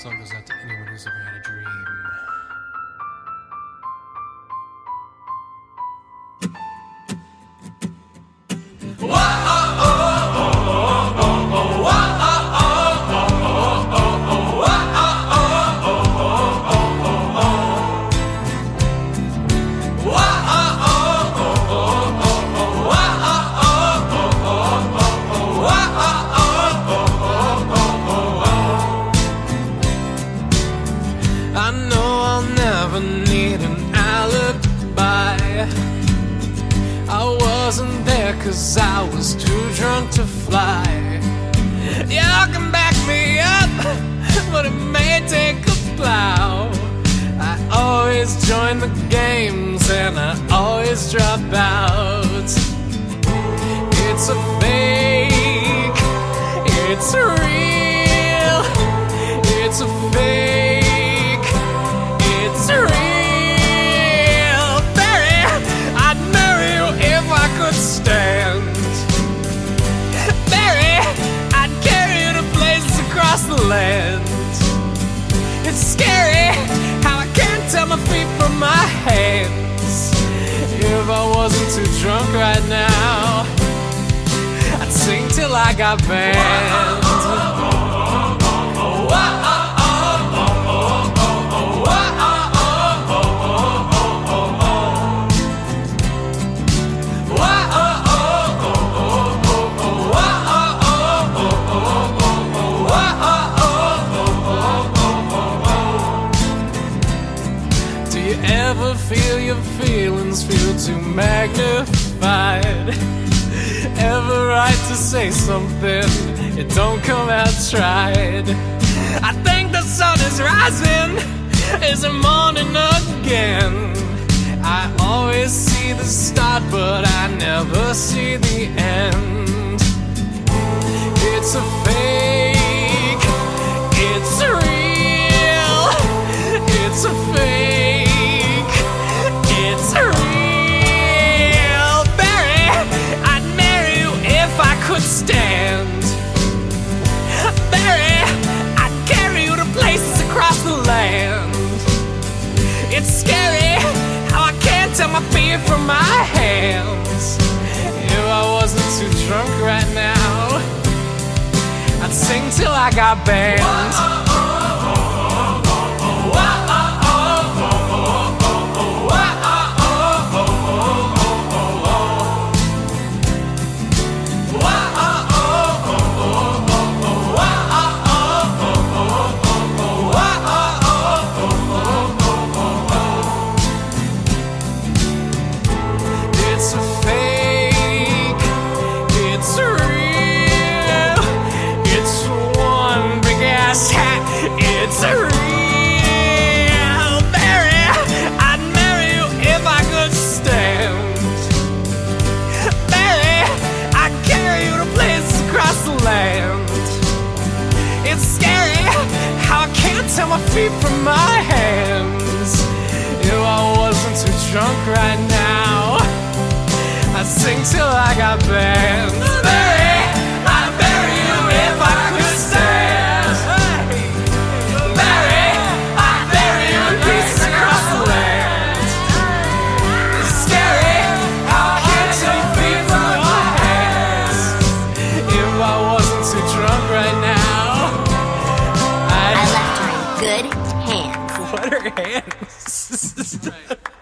song goes out to anyone who's ever had a dream. I know I'll never need an alibi. I wasn't there 'cause I was too drunk to fly. Y'all can back me up, but it may take a plow. I always join the games and I always drop out. It's a fake, it's real, it's a fake, it's real. Barry, I'd marry you if I could stand. Barry, I'd carry you to places across the land. It's scary how I can't tell my feet from my hands. If I wasn't too drunk right now, I'd sing till I got banned. Do you ever feel your feelings feel too magnified? Ever right to say something, it don't come out tried. I think the sun is rising, is it morning again? I always see the start, but I never see the end. It's a fake, it's real, it's a fake, it's real. Barry, I'd marry you if I could stand. Barry, I'd carry you to places across the land. It's scary how I can't tell my feet from my hands. If I wasn't too drunk right now, I'd sing till I got banned. It's a fake, it's real, it's one big ass hat, it's real. Barry, I'd marry you if I could stand. Barry, I'd carry you to places across the land. It's scary how I can't tell my feet from my hands. If I wasn't too drunk right now, I'd sing till I got banned. Barry, I'd bury you if I could stand. Barry, I'd bury you in pieces across the land. It's scary how I can't tell your feet from my hands. If I wasn't too drunk right now, I left her in good hands. What are hands?